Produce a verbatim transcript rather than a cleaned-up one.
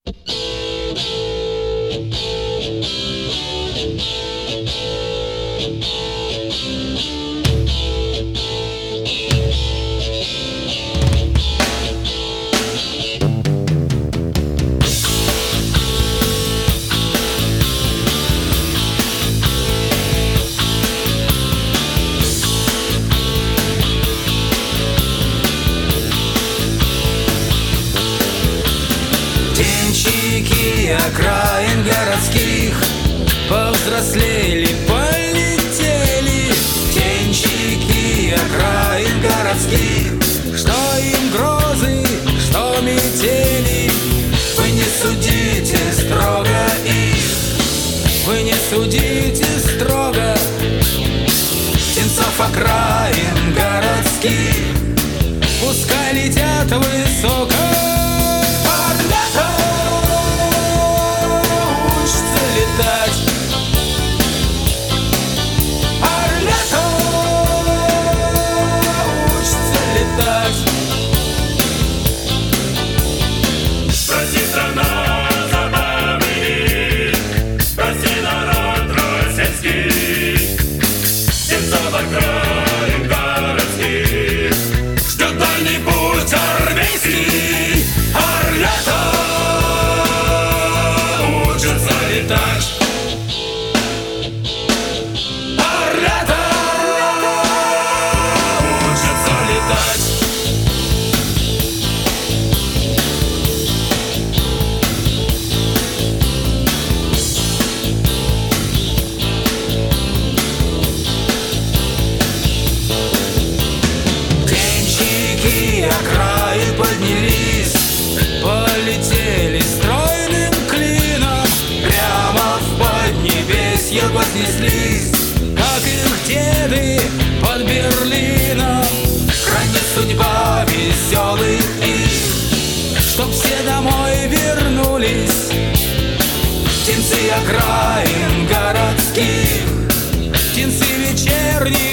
Птенчики окраин городских повзрослели, полетели. Птенчики окраин городских, что им грозы, что метели. Вы не судите строго их, вы не судите строго птенцов окраин городских. Пускай летят высоко. Спроси, страна, забавы, спроси, народ российский, птенцов окраин городских ждет дальний путь армейский. Орлята учатся летать. Орлята учатся летать. Окраин поднялись, полетели стройным клином, прямо в поднебесье вознеслись, как их деды под Берлином. Хранит судьба веселых их, чтоб все домой вернулись. Птенцы окраин городских, птенцы вечерних